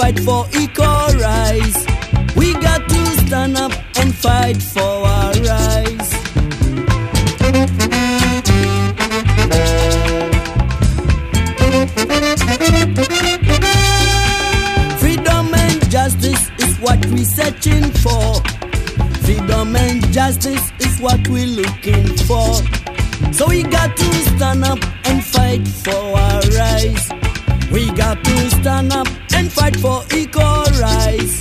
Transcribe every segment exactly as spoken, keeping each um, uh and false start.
fight for equal rights. We got to stand up and fight for our rights. Freedom and justice is what we're searching for. Freedom and justice is what we're looking for. So we got to stand up and fight for our rights. We got to stand up and fight for equal rights.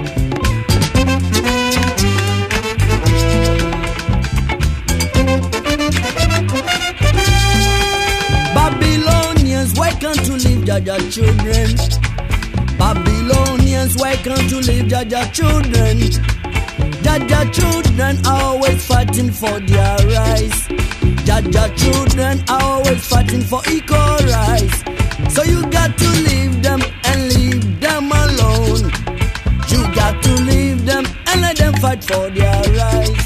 Babylonians, why can't you leave Jaja children? Babylonians, why can't you leave Jaja children? Jaja children are always fighting for their rights. Jaja children are always fighting for equal rights. So you got to leave them and leave them alone. You got to leave them and let them fight for their rights.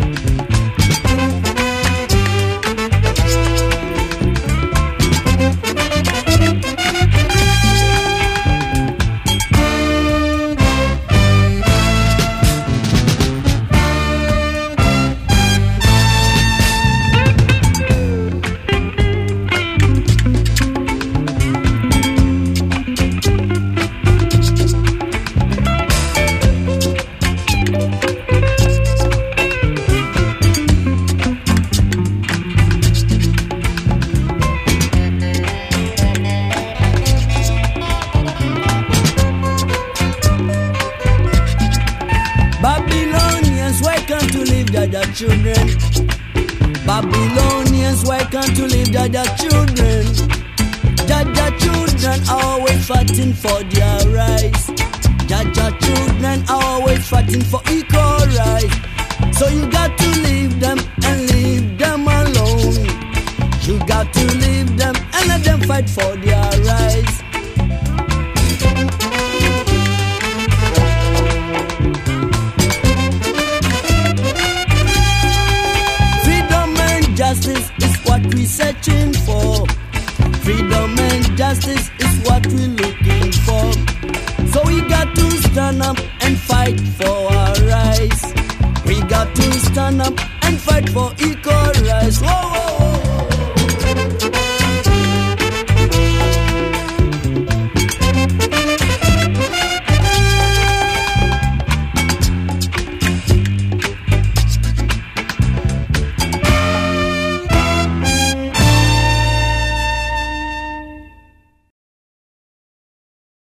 Babylonians, why can't you leave Jaja children? Babylonians, why can't you leave Jaja children? Jaja children are always fighting for their rights. Jaja children are always fighting for equal rights. So you got to leave them and leave them alone. You got to leave them and let them fight for their rights. Justice is what we're searching for. Freedom and justice is what we're looking for. So we got to stand up and fight for our rights. We got to stand up and fight for equal rights. Whoa, whoa, whoa.